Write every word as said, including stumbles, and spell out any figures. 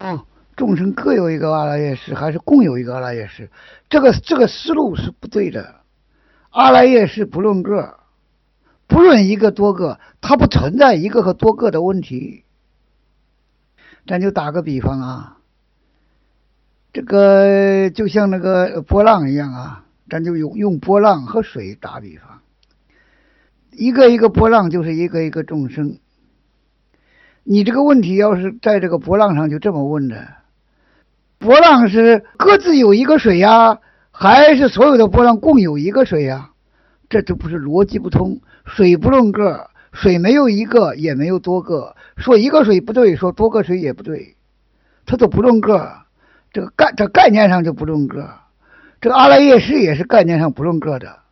啊，众生各有一个阿赖耶识，还是共有一个阿赖耶识？这个这个思路是不对的。阿赖耶识不论个，不论一个多个，它不存在一个和多个的问题。咱就打个比方啊，这个就像那个波浪一样啊，咱就用用波浪和水打比方，一个一个波浪就是一个一个众生。你这个问题要是在这个波浪上就这么问的，波浪是各自有一个水呀，还是所有的波浪共有一个水呀？这就不是逻辑不通。水不论个，水没有一个也没有多个，说一个水不对，说多个水也不对，它都不论个，这个概这概念上就不论个。这个阿赖耶识也是概念上不论个的。